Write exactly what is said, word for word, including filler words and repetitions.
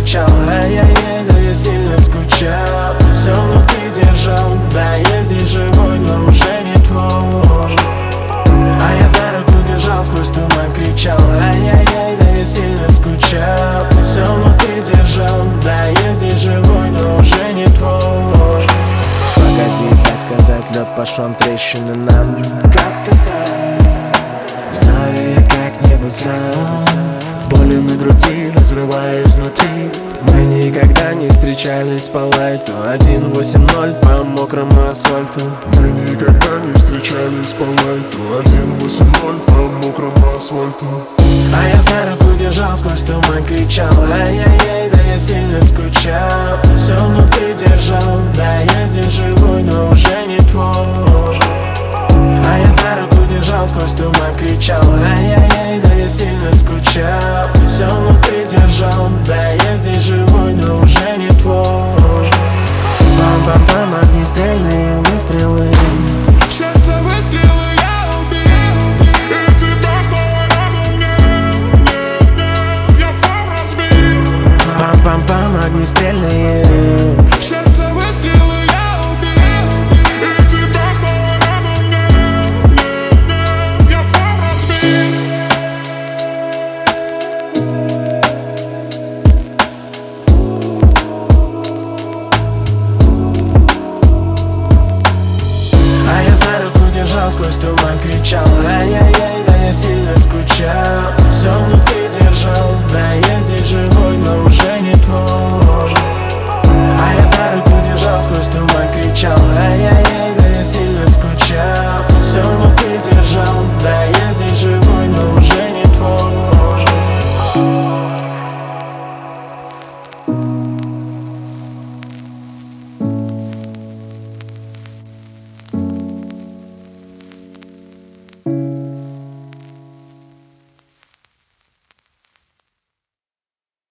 кричал, ай-яй-яй, да я сильно скучал. Все внутри держал, да я здесь живой, но уже не твой. А я за руку держал, сквозь туман кричал, ай-яй-яй, да я сильно скучал. Все внутри держал, да я здесь живой, но уже не твой. Погоди, дай сказать, лед по швам, трещины нам. Как ты так? Знаю я как-нибудь сам. С болью на груди, разрывая изнутри. Мы никогда не встречались по лайту. Один восемь ноль по мокрому асфальту. Мы никогда не встречались по лайту. Один восемь ноль по мокрому асфальту. А я за руку держал, сквозь туман кричал, ай-яй-яй, да я сильно скучал. Все внутри держал, да я здесь живой, но уже не твой. А я за руку держал, сквозь туман кричал, ай-яй-яй, да я сильно скучал. Все внутри держал, да я здесь живой, но уже не твой. Пам-пам-пам, огнестрельные выстрелы. Сердце выстрелы я убил, и тебя снова надо мне. Я флаг разбил. Пам-пам-пам, огнестрельные. Сердце выстрелы я убил, и тебя снова надо мне. Я флаг разбил. А я за руку держал, сквозь туман кричал, ай-яй-яй, да я сильно скучал. Все внутри держал, да я